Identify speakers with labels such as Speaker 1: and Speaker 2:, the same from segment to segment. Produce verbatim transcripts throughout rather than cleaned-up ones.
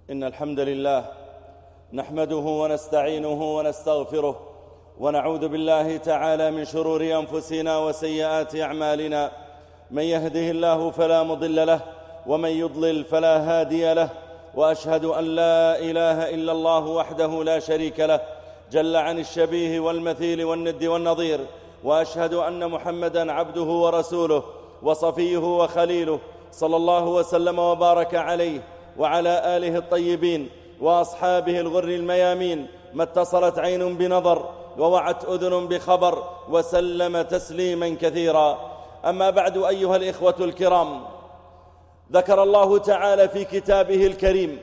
Speaker 1: إن الحمد لله نحمده ونستعينه ونستغفره ونعوذ بالله تعالى من شرور أنفسنا وسيئات أعمالنا. من يهده الله فلا مضل له ومن يضلل فلا هادي له، وأشهد أن لا إله إلا الله وحده لا شريك له جل عن الشبيه والمثيل والند والنظير، وأشهد أن محمدًا عبده ورسوله وصفيه وخليله، صلى الله وسلم وبارك عليه وعلى آله الطيبين وأصحابه الغر الميامين، ما اتصلت عين بنظر ووعت أذن بخبر، وسلم تسليما كثيرا. أما بعد، أيها الإخوة الكرام، ذكر الله تعالى في كتابه الكريم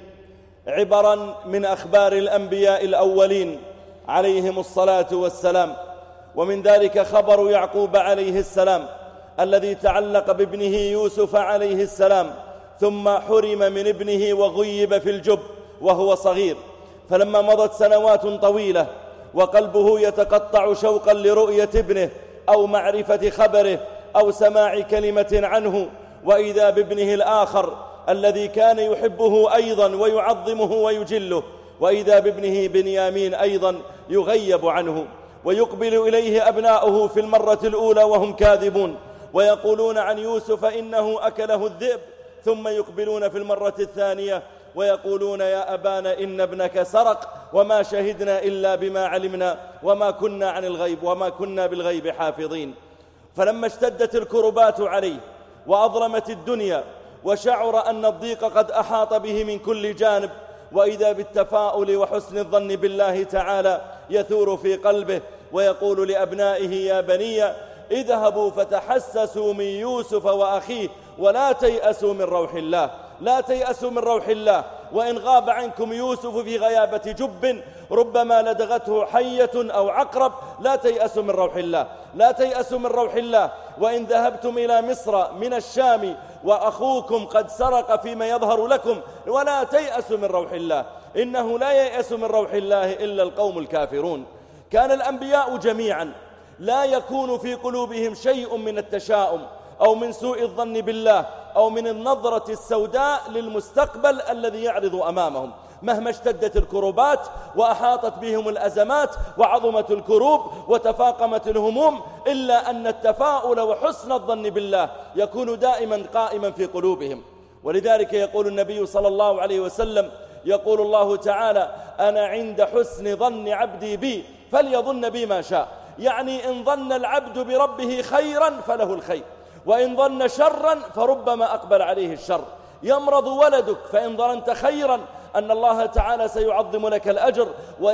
Speaker 1: عبرا من أخبار الأنبياء الأولين عليهم الصلاة والسلام، ومن ذلك خبر يعقوب عليه السلام الذي تعلق بابنه يوسف عليه السلام، ثم حرم من ابنه وغيب في الجب وهو صغير، فلما مضت سنوات طويلة وقلبه يتقطع شوقا لرؤية ابنه أو معرفة خبره أو سماع كلمة عنه، وإذا بابنه الآخر الذي كان يحبه أيضا ويعظمه ويجله، وإذا بابنه بنيامين أيضا يغيب عنه، ويقبل إليه أبناؤه في المرة الأولى وهم كاذبون ويقولون عن يوسف إنه أكله الذئب، ثم يقبلون في المرة الثانية ويقولون يا أبانا إن ابنك سرق وما شهدنا إلا بما علمنا وما كنا عن الغيب وما كنا بالغيب حافظين. فلما اشتدت الكربات عليه وأظلمت الدنيا وشعر أن الضيق قد أحاط به من كل جانب، وإذا بالتفاؤل وحسن الظن بالله تعالى يثور في قلبه، ويقول لأبنائه يا بني اذهبوا فتحسسوا من يوسف وأخيه ولا تيأسوا من روح الله، لا تيأسوا من روح الله، وإن غاب عنكم يوسف في غيابة جب ربما لدغته حية أو عقرب، لا تيأسوا من روح الله، لا تيأسوا من روح الله. وإن ذهبتم إلى مصر من الشام وأخوكم قد سرق فيما يظهر لكم ولا تيأسوا من روح الله، إنه لا ييأس من روح الله إلا القوم الكافرون. كان الأنبياء جميعا لا يكون في قلوبهم شيء من التشاؤم أو من سوء الظن بالله أو من النظرة السوداء للمستقبل الذي يعرض أمامهم، مهما اشتدت الكروبات وأحاطت بهم الأزمات وعظمت الكروب وتفاقمت الهموم، إلا أن التفاؤل وحسن الظن بالله يكون دائما قائما في قلوبهم. ولذلك يقول النبي صلى الله عليه وسلم، يقول الله تعالى أنا عند حسن ظن عبدي بي فليظن بي ما شاء، يعني إن ظن العبد بربه خيرا فله الخير، وإن ظن شرا فربما أقبل عليه الشر. يمرض ولدك فإن ظننت خيرا أن الله تعالى سيعظم لك الأجر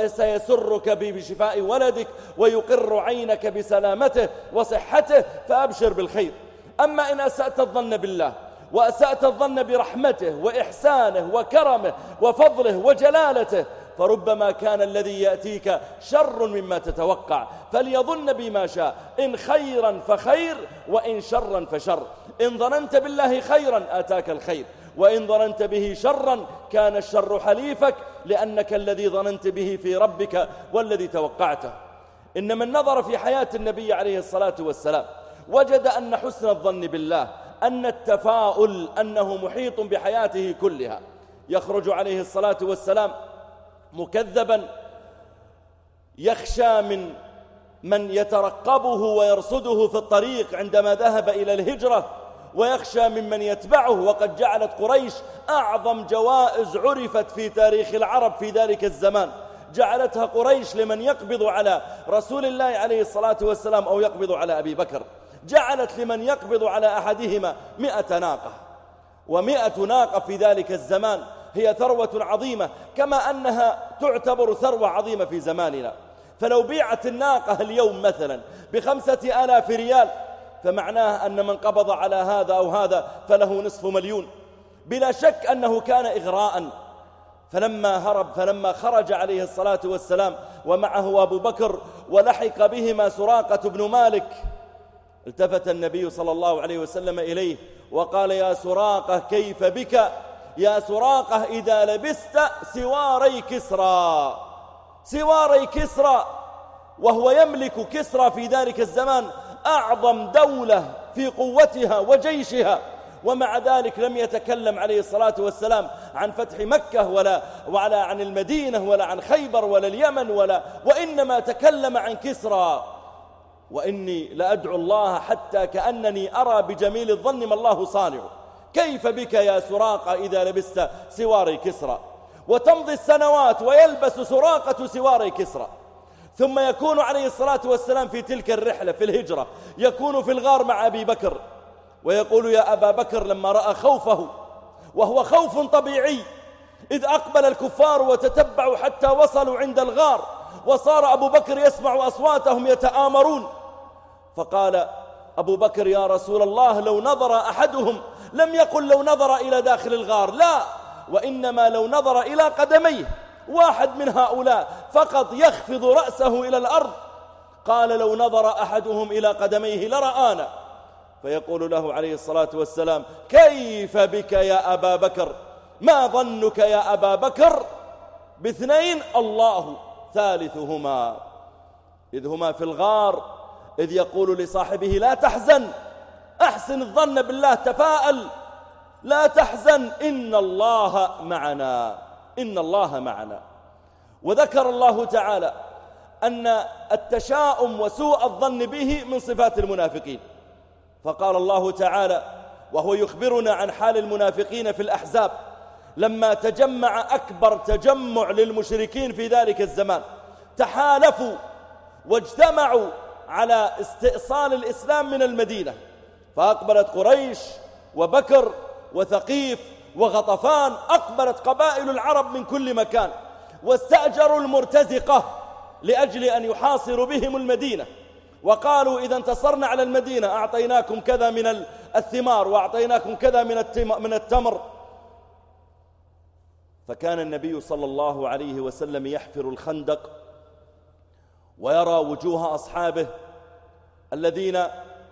Speaker 1: وسيسرك بشفاء ولدك ويقر عينك بسلامته وصحته، فأبشر بالخير. أما إن أسأت الظن بالله وأسأت الظن برحمته وإحسانه وكرمه وفضله وجلالته، فربما كان الذي يأتيك شر مما تتوقع، فليظن بما شاء، إن خيرا فخير وإن شرا فشر. إن ظننت بالله خيرا آتاك الخير، وإن ظننت به شرا كان الشر حليفك، لأنك الذي ظننت به في ربك والذي توقعته. إن من نظر في حياة النبي عليه الصلاة والسلام وجد أن حسن الظن بالله، أن التفاؤل أنه محيط بحياته كلها. يخرج عليه الصلاة والسلام مكذبا يخشى من من يترقبه ويرصده في الطريق عندما ذهب إلى الهجرة، ويخشى ممن يتبعه، وقد جعلت قريش أعظم جوائز عرفت في تاريخ العرب في ذلك الزمان، جعلتها قريش لمن يقبض على رسول الله عليه الصلاة والسلام أو يقبض على أبي بكر، جعلت لمن يقبض على أحدهما مئة ناقة، ومئة ناقة في ذلك الزمان هي ثروة عظيمة، كما أنها تعتبر ثروة عظيمة في زماننا. فلو بيعت الناقة اليوم مثلا بخمسة آلاف ريال، فمعناه أن من قبض على هذا أو هذا فله نصف مليون. بلا شك أنه كان إغراء. فلما هرب فلما خرج عليه الصلاة والسلام ومعه أبو بكر ولحق بهما سراقة بن مالك، التفت النبي صلى الله عليه وسلم إليه وقال يا سراقة كيف بك؟ يا سراقة إذا لبست سواري كسرى، سواري كسرى، وهو يملك كسرى في ذلك الزمان أعظم دولة في قوتها وجيشها، ومع ذلك لم يتكلم عليه الصلاة والسلام عن فتح مكة ولا ولا عن المدينة ولا عن خيبر ولا اليمن ولا وإنما تكلم عن كسرى. وإني لأدعو الله حتى كأنني أرى بجميل الظن ما الله صانع. كيف بك يا سراقة إذا لبست سواري كسرى؟ وتمضي السنوات ويلبس سراقة سواري كسرى، ثم يكون عليه الصلاة والسلام في تلك الرحلة في الهجرة، يكون في الغار مع أبي بكر، ويقول يا أبا بكر لما رأى خوفه وهو خوف طبيعي، إذ أقبل الكفار وتتبعوا حتى وصلوا عند الغار، وصار أبو بكر يسمع أصواتهم يتآمرون، فقال أبو بكر يا رسول الله لو نظر أحدهم، لم يقل لو نظر إلى داخل الغار، لا، وإنما لو نظر إلى قدميه، واحد من هؤلاء فقط يخفض رأسه إلى الأرض، قال لو نظر أحدهم إلى قدميه لرآنا. فيقول له عليه الصلاة والسلام كيف بك يا أبا بكر؟ ما ظنك يا أبا بكر باثنين الله ثالثهما؟ إذ هما في الغار، إذ يقول لصاحبه لا تحزن، أحسن الظن بالله، تفاءل، لا تحزن، إن الله معنا، إن الله معنا. وذكر الله تعالى أن التشاؤم وسوء الظن به من صفات المنافقين، فقال الله تعالى وهو يخبرنا عن حال المنافقين في الأحزاب لما تجمع أكبر تجمع للمشركين في ذلك الزمان، تحالفوا واجتمعوا على استئصال الإسلام من المدينة، فأقبلت قريش وبكر وثقيف وغطفان، أقبلت قبائل العرب من كل مكان، واستأجروا المرتزقة لأجل أن يحاصروا بهم المدينة، وقالوا إذا انتصرنا على المدينة أعطيناكم كذا من الثمار وأعطيناكم كذا من التمر. فكان النبي صلى الله عليه وسلم يحفر الخندق ويرى وجوه أصحابه الذين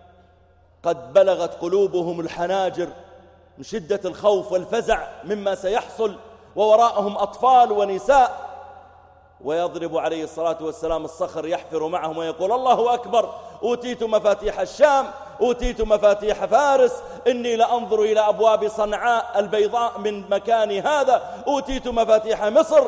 Speaker 1: قد بلغت قلوبهم الحناجر من شدة الخوف والفزع مما سيحصل، ووراءهم أطفال ونساء، ويضرب عليه الصلاة والسلام الصخر يحفر معهم ويقول الله أكبر، أوتيت مفاتيح الشام، أوتيت مفاتيح فارس، إني لأنظر إلى أبواب صنعاء البيضاء من مكان هذا، أوتيت مفاتيح مصر.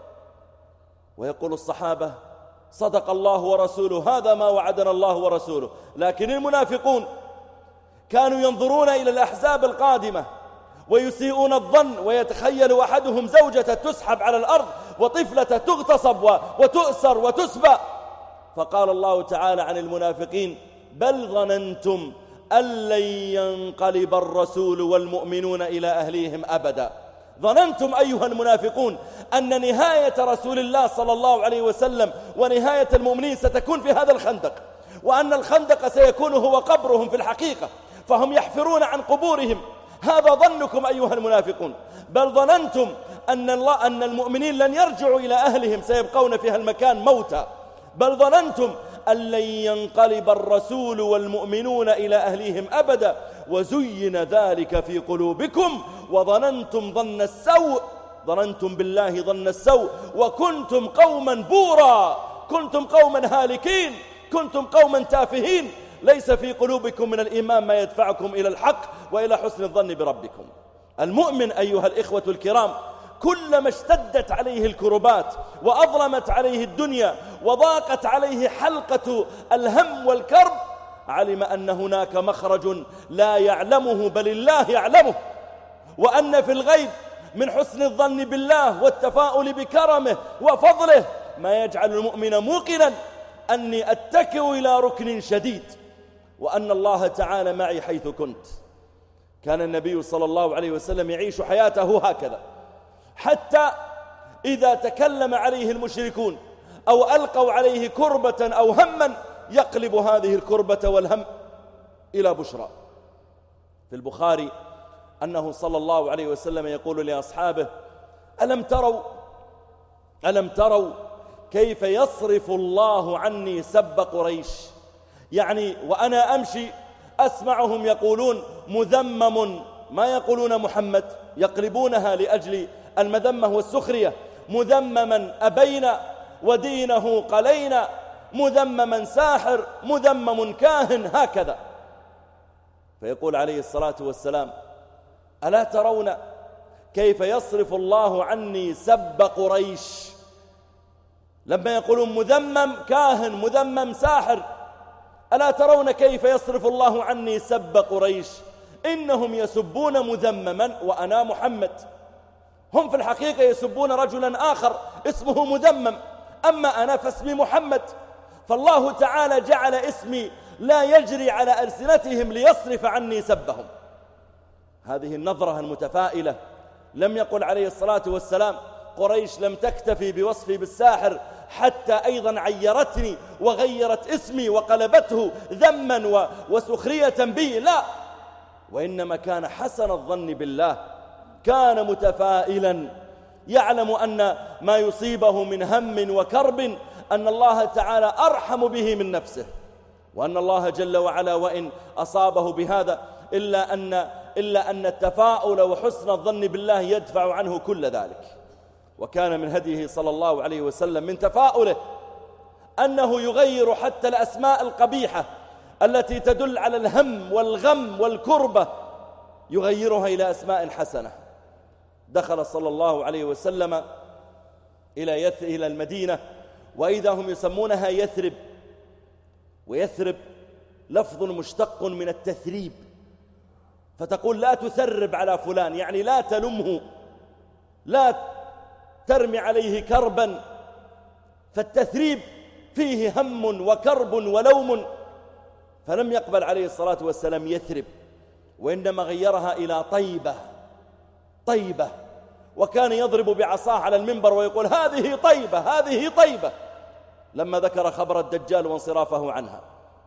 Speaker 1: ويقول الصحابة صدق الله ورسوله، هذا ما وعدنا الله ورسوله. لكن المنافقون كانوا ينظرون إلى الأحزاب القادمة ويسيئون الظن، ويتخيل أحدهم زوجة تسحب على الأرض وطفلة تغتصب وتؤسر وتسبى. فقال الله تعالى عن المنافقين بل ظننتم أن لن ينقلب الرسول والمؤمنون إلى أهليهم أبدا. ظننتم أيها المنافقون أن نهاية رسول الله صلى الله عليه وسلم ونهاية المؤمنين ستكون في هذا الخندق، وأن الخندق سيكون هو قبرهم في الحقيقة، فهم يحفرون عن قبورهم. هذا ظنكم أيها المنافقون. بل ظننتم أن الله أن المؤمنين لن يرجعوا إلى أهلهم، سيبقون في هالمكان موتى. بل ظننتم أن لن ينقلب الرسول والمؤمنون إلى أهليهم أبدا، وزين ذلك في قلوبكم وظننتم ظن السوء، ظننتم بالله ظن السوء، وكنتم قوما بورا، كنتم قوما هالكين، كنتم قوما تافهين، ليس في قلوبكم من الإيمان ما يدفعكم إلى الحق وإلى حسن الظن بربكم. المؤمن أيها الإخوة الكرام كلما اشتدت عليه الكربات وأظلمت عليه الدنيا وضاقت عليه حلقة الهم والكرب، علم أن هناك مخرج لا يعلمه بل الله يعلمه، وأن في الغيب من حسن الظن بالله والتفاؤل بكرمه وفضله ما يجعل المؤمن موقنا أني أتكئ إلى ركن شديد، وأن الله تعالى معي حيث كنت. كان النبي صلى الله عليه وسلم يعيش حياته هكذا، حتى إذا تكلم عليه المشركون أو ألقوا عليه كربة أو هما يقلب هذه الكربة والهم إلى بشرى. في البخاري أنه صلى الله عليه وسلم يقول لأصحابه ألم تروا ألم تروا كيف يصرف الله عني سب قريش؟ يعني وأنا أمشي أسمعهم يقولون مذمم، ما يقولون محمد، يقلبونها لأجل المذمة والسخرية، مذمما أبينا ودينه قلينا، مذمما ساحر، مذمم كاهن، هكذا. فيقول عليه الصلاة والسلام ألا ترون كيف يصرف الله عني سب قريش؟ لما يقولون مذمم كاهن، مذمم ساحر، ألا ترون كيف يصرف الله عني سب قريش؟ إنهم يسبون مذمما وأنا محمد. هم في الحقيقة يسبون رجلا آخر اسمه مذمم، أما أنا فاسمي محمد. فالله تعالى جعل اسمي لا يجري على ألسنتهم ليصرف عني سبهم. هذه النظرة المتفائلة. لم يقل عليه الصلاة والسلام قريش لم تكتفي بوصفي بالساحر حتى أيضا عيرتني وغيرت اسمي وقلبته ذما وسخرية بي، لا، وإنما كان حسن الظن بالله، كان متفائلا يعلم أن ما يصيبه من هم وكرب أن الله تعالى أرحم به من نفسه، وأن الله جل وعلا وإن أصابه بهذا إلا أن, إلا أن التفاؤل وحسن الظن بالله يدفع عنه كل ذلك. وكان من هديه صلى الله عليه وسلم من تفاؤله أنه يغير حتى الأسماء القبيحة التي تدل على الهم والغم والكربة، يغيرها إلى أسماء حسنة. دخل صلى الله عليه وسلم إلى يث... إلى المدينة وإذا هم يسمونها يثرب، ويثرب لفظ مشتق من التثريب، فتقول لا تثرب على فلان، يعني لا تلمه، لا ترمي عليه كربا. فالتثريب فيه هم وكرب ولوم، فلم يقبل عليه الصلاة والسلام يثرب، وإنما غيرها إلى طيبة. طيبة، وكان يضرب بعصاه على المنبر ويقول هذه طيبة، هذه طيبة، لما ذكر خبر الدجال وانصرافه عنها.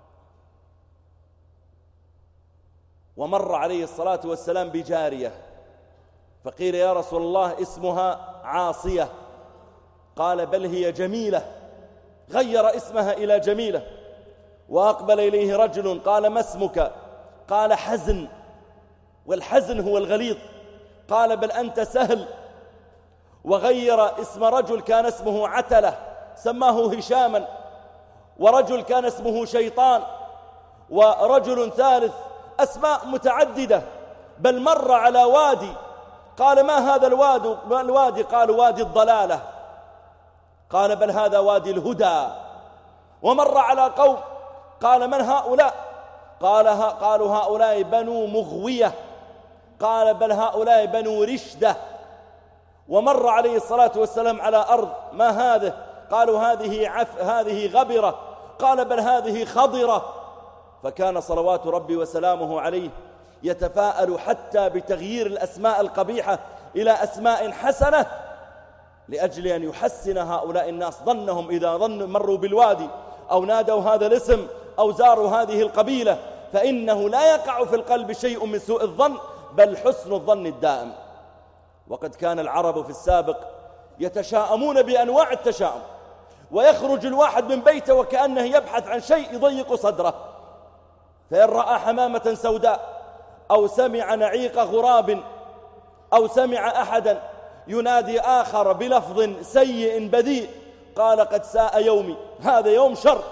Speaker 1: ومر عليه الصلاة والسلام بجارية فقيل يا رسول الله اسمها عاصية، قال بل هي جميلة، غير اسمها إلى جميلة. وأقبل إليه رجل قال ما اسمك؟ قال حزن، والحزن هو الغليظ، قال بل أنت سهل. وغير اسم رجل كان اسمه عتلة سماه هشاما، ورجل كان اسمه شيطان، ورجل ثالث، أسماء متعددة. بل مر على وادي قال ما هذا الوادي؟ الوادي قالوا وادي الضلالة، قال بل هذا وادي الهدى. ومر على قوم قال من هؤلاء؟ قال ها قالوا هؤلاء بنو مغوية، قال بل هؤلاء بنو رشدة. ومر عليه الصلاة والسلام على أرض ما هذه؟ قالوا هذه عف هذه غبرة، قال بل هذه خضرة. فكان صلوات ربي وسلامه عليه يتفاءل حتى بتغيير الأسماء القبيحة إلى أسماء حسنة، لأجل أن يحسن هؤلاء الناس ظنهم إذا ظنوا مروا بالوادي أو نادوا هذا الاسم أو زاروا هذه القبيلة، فإنه لا يقع في القلب شيء من سوء الظن، بل حسن الظن الدائم. وقد كان العرب في السابق يتشاءمون بأنواع التشاؤم، ويخرج الواحد من بيته وكأنه يبحث عن شيء يضيق صدره، فإن رأى حمامة سوداء أو سمع نعيق غراب أو سمع أحدا ينادي آخر بلفظ سيء بذيء قال قد ساء يومي، هذا يوم شر.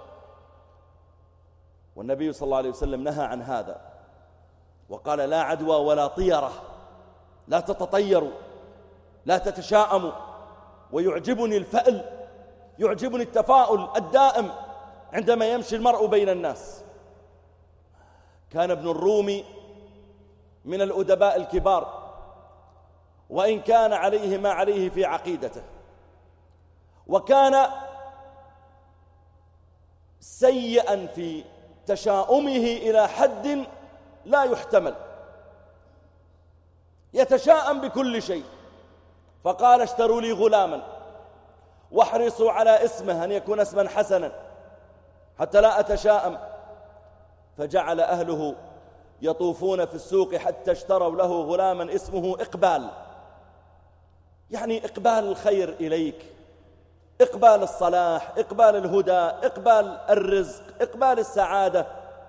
Speaker 1: والنبي صلى الله عليه وسلم نهى عن هذا وقال لا عدوى ولا طيرة، لا تتطيروا، لا تتشاءموا. ويعجبني الفأل، يعجبني التفاؤل الدائم عندما يمشي المرء بين الناس. كان ابن الرومي من الأدباء الكبار، وإن كان عليه ما عليه في عقيدته، وكان سيئا في تشاؤمه إلى حد لا يحتمل، يتشاءم بكل شيء. فقال اشتروا لي غلاما واحرصوا على اسمه أن يكون اسما حسنا حتى لا أتشاءم. فجعل أهله يطوفون في السوق حتى اشتروا له غلاما اسمه إقبال، يعني إقبال الخير إليك، إقبال الصلاح، إقبال الهدى، إقبال الرزق، إقبال السعادة.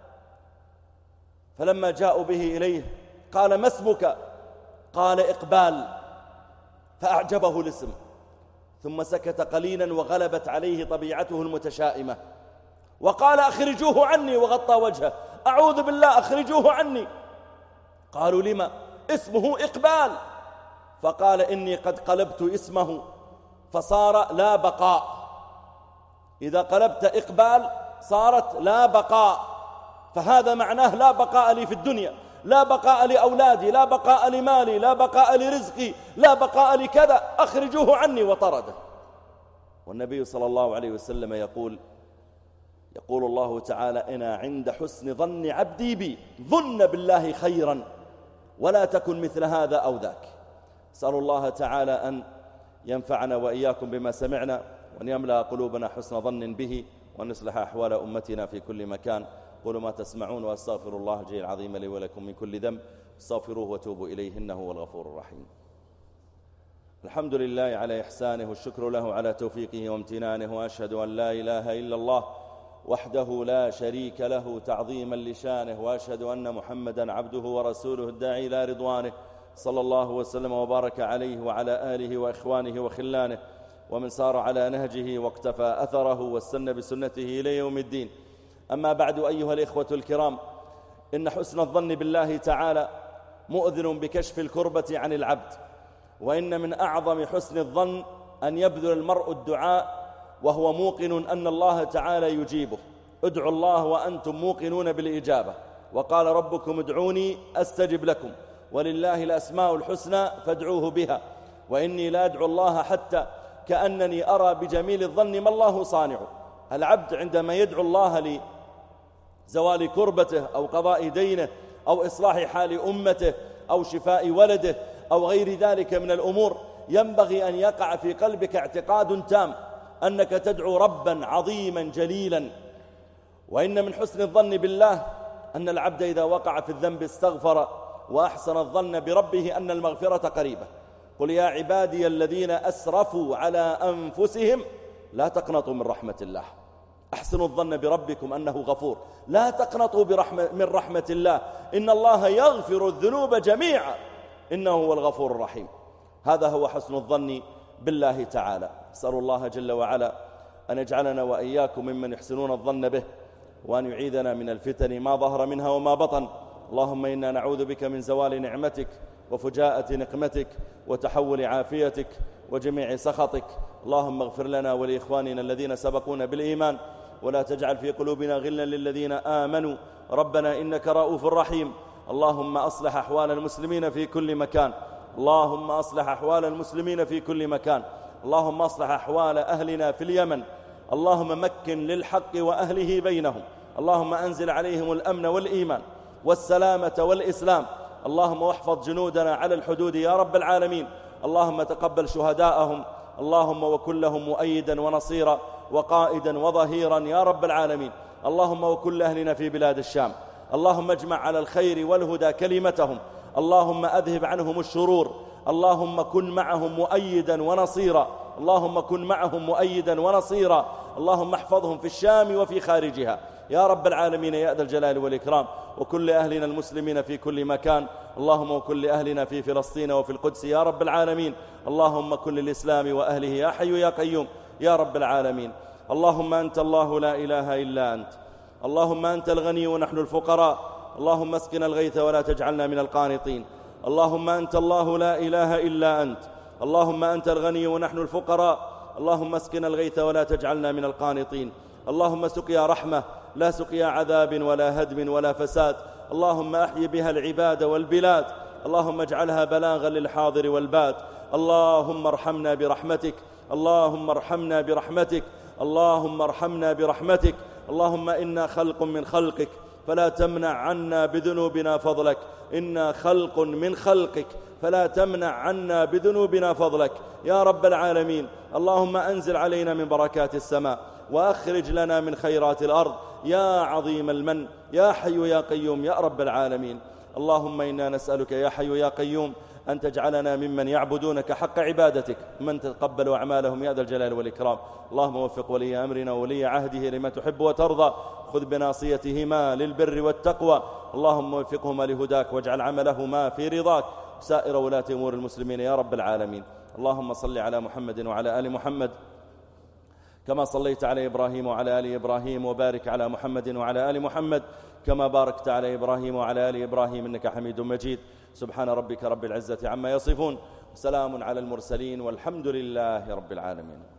Speaker 1: فلما جاءوا به إليه قال ما اسمك؟ قال إقبال، فأعجبه الاسم، ثم سكت قليلا وغلبت عليه طبيعته المتشائمة وقال أخرجوه عني، وغطى وجهه، أعوذ بالله أخرجوه عني. قالوا لما؟ اسمه إقبال، فقال إني قد قلبت اسمه فصار لا بقاء. إذا قلبت إقبال صارت لا بقاء، فهذا معناه لا بقاء لي في الدنيا، لا بقاء لأولادي، لا بقاء لمالي، لا بقاء لرزقي، لا بقاء لكذا، أخرجوه عني، وطرده. والنبي صلى الله عليه وسلم يقول يقول الله تعالى: أنا عند حسن ظن عبدي بي، ظن بالله خيرا ولا تكن مثل هذا أو ذاك. أسأل الله تعالى أن ينفعنا وإياكم بما سمعنا، وأن يملأ قلوبنا حسن ظن به، وأن يصلح أحوال أمتنا في كل مكان. قولوا ما تسمعون، وأستغفر الله الجليل العظيم لي ولكم من كل ذنب، استغفروه وتوبوا إليه إنه هو الغفور الرحيم. الحمد لله على إحسانه، والشكر له على توفيقه وامتنانه، وأشهد أن لا إله إلا الله وحده لا شريك له تعظيما لشانه، وأشهد أن محمدا عبده ورسوله الداعي إلى رضوانه، صلى الله وسلم وبارك عليه وعلى آله وإخوانه وخلانه، ومن سار على نهجه واقتفى أثره واستنى بسنته إلى يوم الدين. أما بعد، أيها الإخوة الكرام، إن حسن الظن بالله تعالى مؤذن بكشف الكربة عن العبد، وإن من أعظم حسن الظن أن يبذل المرء الدعاء وهو موقن أن الله تعالى يجيبه. ادعوا الله وأنتم موقنون بالإجابة، وقال ربكم ادعوني أستجب لكم، ولله الأسماء الحسنى فادعوه بها. وإني لا أدعو الله حتى كأنني أرى بجميل الظن ما الله صانعه. العبد عندما يدعو الله لزوال كربته أو قضاء دينه أو إصلاح حال أمته أو شفاء ولده أو غير ذلك من الأمور، ينبغي أن يقع في قلبك اعتقاد تام أنك تدعو ربا عظيما جليلا. وإن من حسن الظن بالله أن العبد إذا وقع في الذنب استغفر وأحسن الظن بربه أن المغفرة قريبة. قل يا عبادي الذين أسرفوا على أنفسهم لا تقنطوا من رحمة الله. أحسنوا الظن بربكم أنه غفور، لا تقنطوا برحمة من رحمة الله، إن الله يغفر الذنوب جميعا إنه هو الغفور الرحيم. هذا هو حسن الظن بالله تعالى. أسأل الله جل وعلا أن يجعلنا وإياكم ممن يحسنون الظن به، وأن يعيذنا من الفتن ما ظهر منها وما بطن. اللهم إنا نعوذ بك من زوال نعمتك وفجاءة نقمتك وتحول عافيتك وجميع سخطك. اللهم اغفر لنا ولإخواننا الذين سبقونا بالإيمان، ولا تجعل في قلوبنا غلا للذين آمنوا ربنا إنك رؤوف رحيم. اللهم أصلح أحوال المسلمين في كل مكان، اللهم أصلح أحوال المسلمين في كل مكان. اللهم أصلح أحوال أهلنا في اليمن، اللهم مكن للحق وأهله بينهم، اللهم أنزل عليهم الأمن والإيمان والسلامة والإسلام. اللهم واحفظ جنودنا على الحدود يا رب العالمين. اللهم تقبل شهداءهم، اللهم وكن لهم مؤيدا ونصيرا وقائدا وظهيرا يا رب العالمين. اللهم وكل أهلنا في بلاد الشام، اللهم اجمع على الخير والهدى كلمتهم، اللهم أذهب عنهم الشرور، اللهم كن معهم مؤيدا ونصيرا، اللهم كن معهم مؤيدا ونصيرا. اللهم احفظهم في الشام وفي خارجها يا رب العالمين يا ذا الجلال والإكرام. وكل أهلنا المسلمين في كل مكان، اللهم وكل أهلنا في فلسطين وفي القدس يا رب العالمين. اللهم كن للإسلام وأهله يا حي يا قيوم يا رب العالمين. اللهم أنت الله لا إله إلا أنت، اللهم أنت الغني ونحن الفقراء، اللهم اسقنا الغيث ولا تجعلنا من القانطين. اللهم أنت الله لا إله إلا أنت، اللهم أنت الغني ونحن الفقراء، اللهم اسقنا الغيث ولا تجعلنا من القانطين. اللهم سقيا رحمة لا سقيا عذاب ولا هدم ولا فساد، اللهم أحي بها العباد والبلاد، اللهم اجعلها بلاغا للحاضر والباد. اللهم ارحمنا برحمتك، اللهم ارحمنا برحمتك، اللهم ارحمنا برحمتك. اللهم إنا خلق من خلقك فلا تمنع عنا بذنوبنا فضلك، إنا خلق من خلقك فلا تمنع عنا بذنوبنا فضلك يا رب العالمين. اللهم أنزل علينا من بركات السماء وأخرج لنا من خيرات الأرض يا عظيم المن يا حي يا قيوم يا رب العالمين. اللهم إنا نسألك يا حي يا قيوم أن تجعلنا ممن يعبدونك حق عبادتك، من تتقبل أعمالهم يا ذا الجلال والإكرام. اللهم وفق ولي أمرنا وولي عهده لما تحب وترضى، خذ بناصيتهما للبر والتقوى، اللهم وفقهما لهداك واجعل عملهما في رضاك، سائر ولاة أمور المسلمين يا رب العالمين. اللهم صل على محمد وعلى آل محمد كما صليت على إبراهيم وعلى آل إبراهيم، وبارك على محمد وعلى آل محمد كما باركت على إبراهيم وعلى آل إبراهيم إنك حميد مجيد. سبحان ربك رب العزة عما يصفون، سلام على المرسلين، والحمد لله رب العالمين.